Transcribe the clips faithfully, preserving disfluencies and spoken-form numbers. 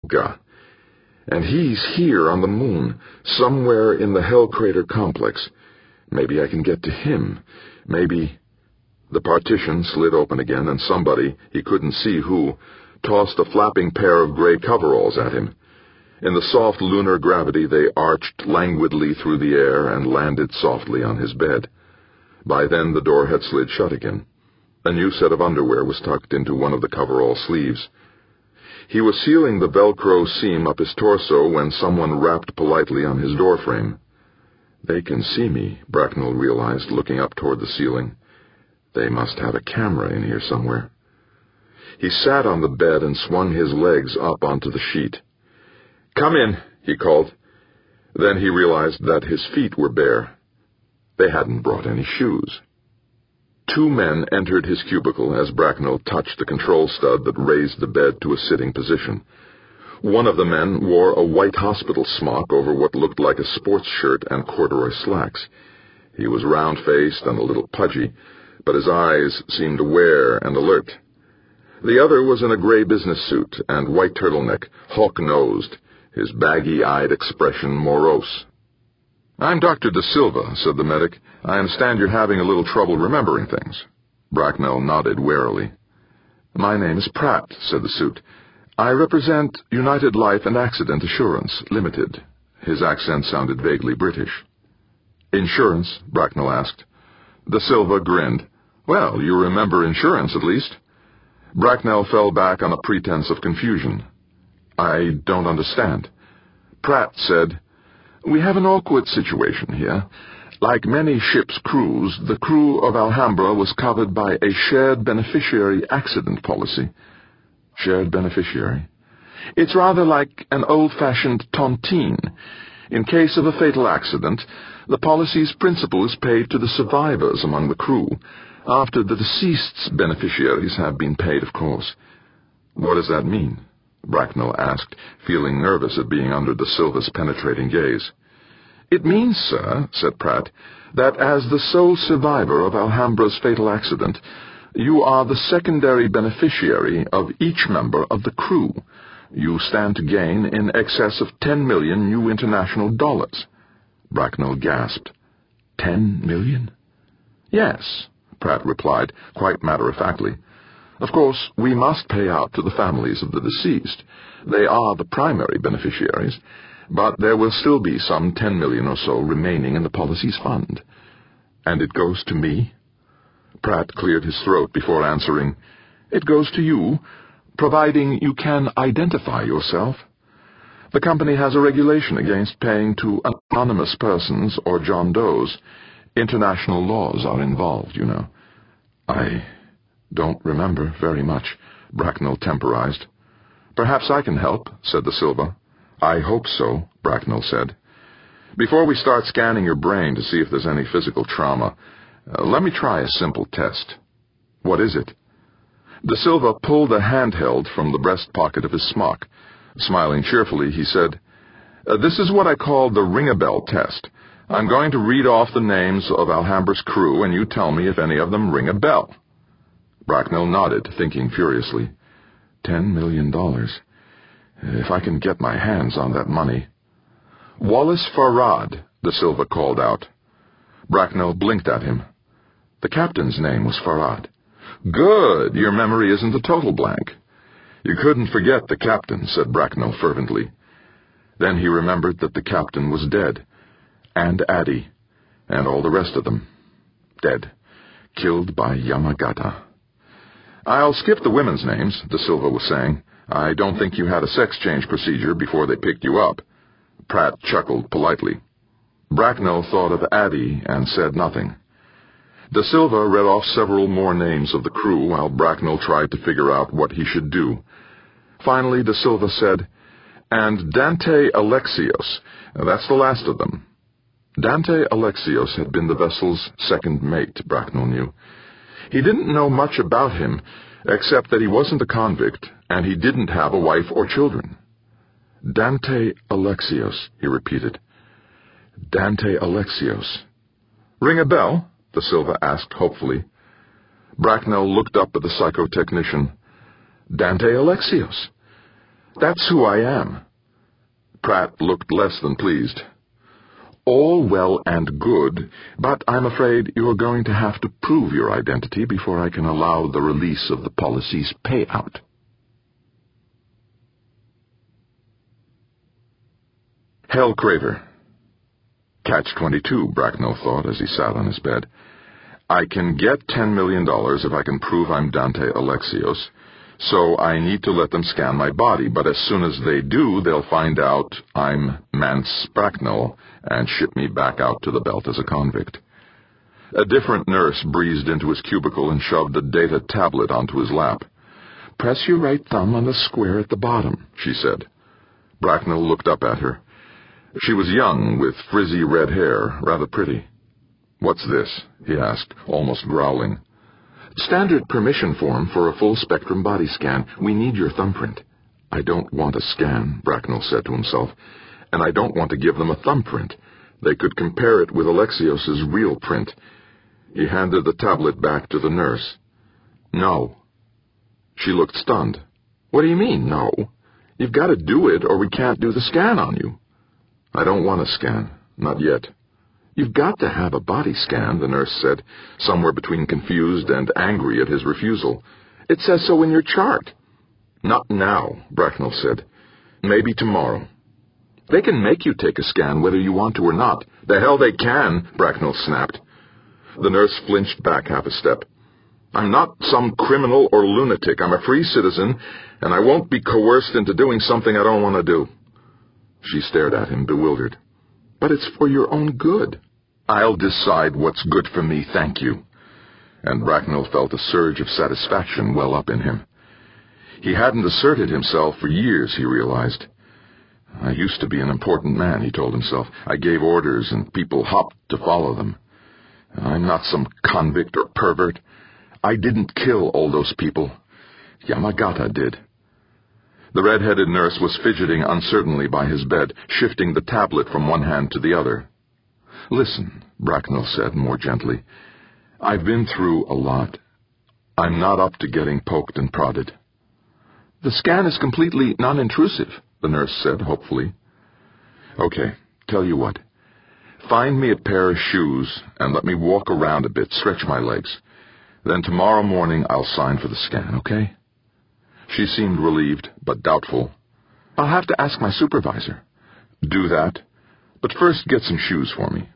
Olga. And he's here on the moon, somewhere in the Hell Crater complex. Maybe I can get to him. Maybe... The partition slid open again, and somebody, he couldn't see who, tossed a flapping pair of gray coveralls at him. In the soft lunar gravity, they arched languidly through the air and landed softly on his bed. By then, the door had slid shut again. A new set of underwear was tucked into one of the coverall sleeves. He was sealing the Velcro seam up his torso when someone rapped politely on his doorframe. They can see me, Bracknell realized, looking up toward the ceiling. They must have a camera in here somewhere. He sat on the bed and swung his legs up onto the sheet. "Come in," he called. Then he realized that his feet were bare. They hadn't brought any shoes. Two men entered his cubicle as Bracknell touched the control stud that raised the bed to a sitting position. One of the men wore a white hospital smock over what looked like a sports shirt and corduroy slacks. He was round-faced and a little pudgy, but his eyes seemed aware and alert. The other was in a gray business suit and white turtleneck, hawk-nosed, his baggy-eyed expression morose. "I'm Doctor De Silva," said the medic. "I understand you're having a little trouble remembering things." Bracknell nodded warily. "My name is Pratt," said the suit. "I represent United Life and Accident Assurance, Limited." His accent sounded vaguely British. "Insurance?" Bracknell asked. De Silva grinned. "Well, you remember insurance, at least." Bracknell fell back on a pretense of confusion. "I don't understand." Pratt said, "We have an awkward situation here. Like many ships' crews, the crew of Alhambra was covered by a shared beneficiary accident policy." Shared beneficiary? "It's rather like an old-fashioned tontine. In case of a fatal accident, the policy's principal is paid to the survivors among the crew, after the deceased's beneficiaries have been paid, of course." "What does that mean?" Bracknell asked, feeling nervous at being under De Silva's penetrating gaze. "It means, sir," said Pratt, "that as the sole survivor of Alhambra's fatal accident, you are the secondary beneficiary of each member of the crew. You stand to gain in excess of ten million new international dollars." Bracknell gasped. Ten million? "Yes," Pratt replied, quite matter-of-factly. "Of course, we must pay out to the families of the deceased. They are the primary beneficiaries, but there will still be some ten million or so remaining in the policy's fund." "And it goes to me?" Pratt cleared his throat before answering. "It goes to you, providing you can identify yourself. The company has a regulation against paying to anonymous persons or John Does. International laws are involved, you know." "I don't remember very much," Bracknell temporized. "Perhaps I can help," said De Silva. "I hope so," Bracknell said. "Before we start scanning your brain to see if there's any physical trauma, uh, let me try a simple test." "What is it?" De Silva pulled a handheld from the breast pocket of his smock. Smiling cheerfully, he said, uh, "This is what I call the ring-a-bell test. I'm going to read off the names of Alhambra's crew, and you tell me if any of them ring a bell." Bracknell nodded, thinking furiously. Ten million dollars. If I can get my hands on that money. "Wallace Farad," De Silva called out. Bracknell blinked at him. The captain's name was Farad. "Good! Your memory isn't a total blank." "You couldn't forget the captain," said Bracknell fervently. Then he remembered that the captain was dead, and Addie, and all the rest of them. Dead. Killed by Yamagata. "I'll skip the women's names," De Silva was saying. "I don't think you had a sex change procedure before they picked you up." Pratt chuckled politely. Bracknell thought of Addie and said nothing. De Silva read off several more names of the crew while Bracknell tried to figure out what he should do. Finally, De Silva said, "And Dante Alexios. That's the last of them." Dante Alexios had been the vessel's second mate, Bracknell knew. He didn't know much about him, except that he wasn't a convict, and he didn't have a wife or children. "Dante Alexios," he repeated. "Dante Alexios." "Ring a bell?" De Silva asked hopefully. Bracknell looked up at the psychotechnician. "Dante Alexios." That's who I am." Pratt looked less than pleased. "All well and good, but I'm afraid you're going to have to prove your identity before I can allow the release of the policy's payout." Hell Crater. Catch twenty-two, Bracknell thought as he sat on his bed. I can get ten million dollars if I can prove I'm Dante Alexios, so I need to let them scan my body, but as soon as they do, they'll find out I'm Mance Bracknell and ship me back out to the belt as a convict. A different nurse breezed into his cubicle and shoved a data tablet onto his lap. "Press your right thumb on the square at the bottom," she said. Bracknell looked up at her. She was young, with frizzy red hair, rather pretty. "What's this?" he asked, almost growling. "Standard permission form for a full-spectrum body scan. We need your thumbprint." "I don't want a scan," Bracknell said to himself, "and I don't want to give them a thumbprint. They could compare it with Alexios's real print." He handed the tablet back to the nurse. "No." She looked stunned. "What do you mean, no? You've got to do it, or we can't do the scan on you." "I don't want a scan. Not yet." "You've got to have a body scan," the nurse said, somewhere between confused and angry at his refusal. "It says so in your chart." "Not now," Bracknell said. "Maybe tomorrow." "They can make you take a scan whether you want to or not." "The hell they can," Bracknell snapped. The nurse flinched back half a step. "I'm not some criminal or lunatic. I'm a free citizen, and I won't be coerced into doing something I don't want to do." She stared at him, bewildered. "But it's for your own good." "I'll decide what's good for me, thank you." And Bracknell felt a surge of satisfaction well up in him. He hadn't asserted himself for years, he realized. "I used to be an important man," he told himself. "I gave orders, and people hopped to follow them. I'm not some convict or pervert. I didn't kill all those people. Yamagata did." The red-headed nurse was fidgeting uncertainly by his bed, shifting the tablet from one hand to the other. "Listen," Bracknell said more gently. "I've been through a lot. I'm not up to getting poked and prodded." "The scan is completely non-intrusive," the nurse said hopefully. "Okay, tell you what. Find me a pair of shoes and let me walk around a bit, stretch my legs. Then tomorrow morning I'll sign for the scan, okay?" She seemed relieved, but doubtful. "I'll have to ask my supervisor." "Do that. But first get some shoes for me."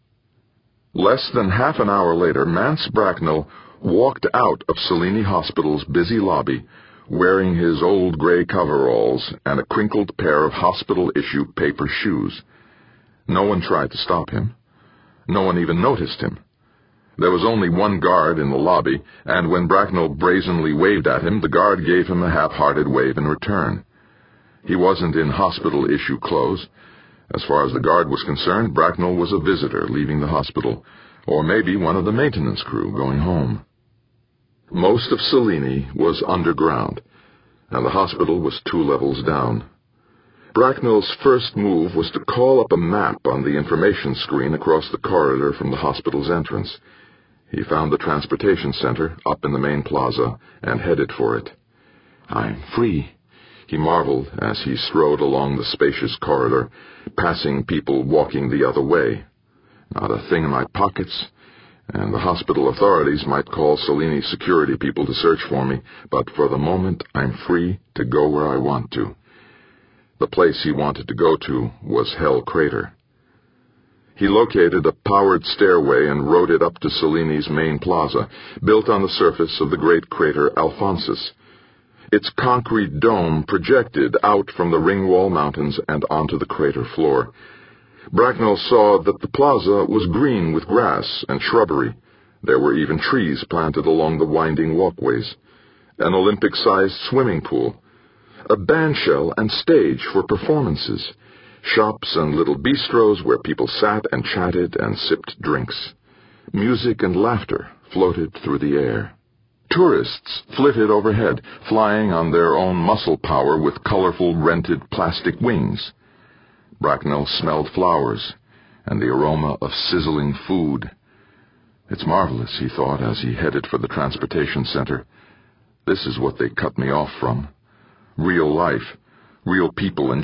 Less than half an hour later, Mance Bracknell walked out of Selene Hospital's busy lobby, wearing his old gray coveralls and a crinkled pair of hospital-issue paper shoes. No one tried to stop him. No one even noticed him. There was only one guard in the lobby, and when Bracknell brazenly waved at him, the guard gave him a half-hearted wave in return. He wasn't in hospital-issue clothes. As far as the guard was concerned, Bracknell was a visitor leaving the hospital, or maybe one of the maintenance crew going home. Most of Selene was underground, and the hospital was two levels down. Bracknell's first move was to call up a map on the information screen across the corridor from the hospital's entrance. He found the transportation center up in the main plaza and headed for it. "I'm free," he marveled as he strode along the spacious corridor, passing people walking the other way. "Not a thing in my pockets, and the hospital authorities might call Selene security people to search for me, but for the moment I'm free to go where I want to." The place he wanted to go to was Hell Crater. He located a powered stairway and rode it up to Selene's main plaza, built on the surface of the great crater Alphonsus. Its concrete dome projected out from the Ringwall Mountains and onto the crater floor. Bracknell saw that the plaza was green with grass and shrubbery. There were even trees planted along the winding walkways. An Olympic-sized swimming pool. A bandshell and stage for performances. Shops and little bistros where people sat and chatted and sipped drinks. Music and laughter floated through the air. Tourists flitted overhead, flying on their own muscle power with colorful rented plastic wings. Bracknell smelled flowers and the aroma of sizzling food. "It's marvelous," he thought as he headed for the transportation center. "This is what they cut me off from. Real life, Real people and